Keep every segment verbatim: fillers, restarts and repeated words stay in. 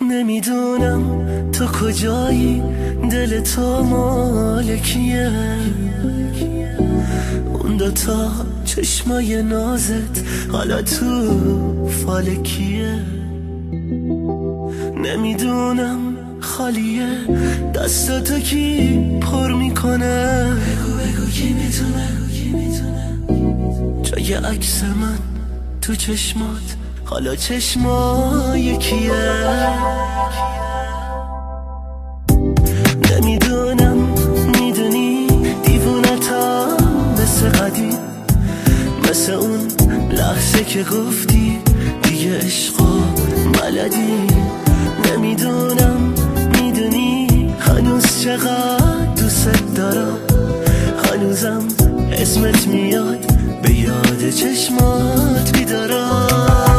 نمیدونم تو کجایی، دل تو مالکیه، اون دوتا چشمای نازت حالا تو فالکیه. نمیدونم خالیه دستاتو کی پر میکنه، بگو بگو کی میتونه جای عکس من تو چشمات حالا چشمای کیه. نمیدونم میدونی دیوونتم مثل قدیم، مثل اون لحظه که گفتی دیگه عشقا بلدی. نمیدونم میدونی هنوز چقدر دوست دارم، هنوزم اسمت میاد به یاد چشمات بیدارم.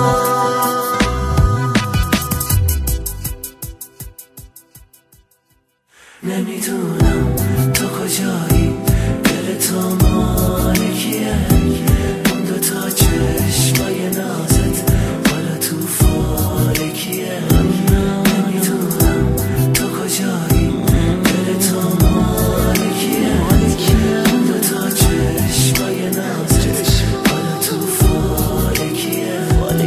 نمیدونم تو کجایی، دل تو مالکیه، اون دوتا چشمای نازت حالا تو فالکیه. نمیدونم تو کجایی، دل تو مالکیه، اون دوتا چشمای نازت حالا تو فالکیه.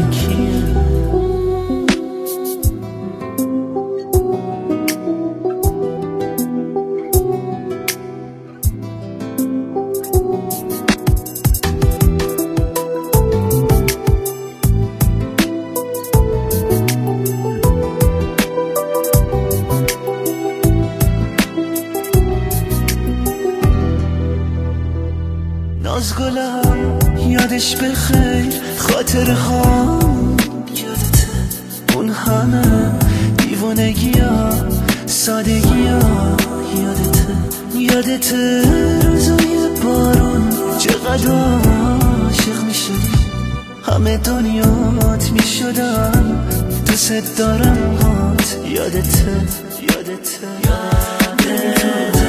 نازگلم یادش بخیر، خاطر ها یادته، اون همه دیوانگی ها سادگی ها یادته. یادته روزای بارون چقدر عاشق میشدی، همه دنیات میشدم دوست دارم هات. یادته یادته یادته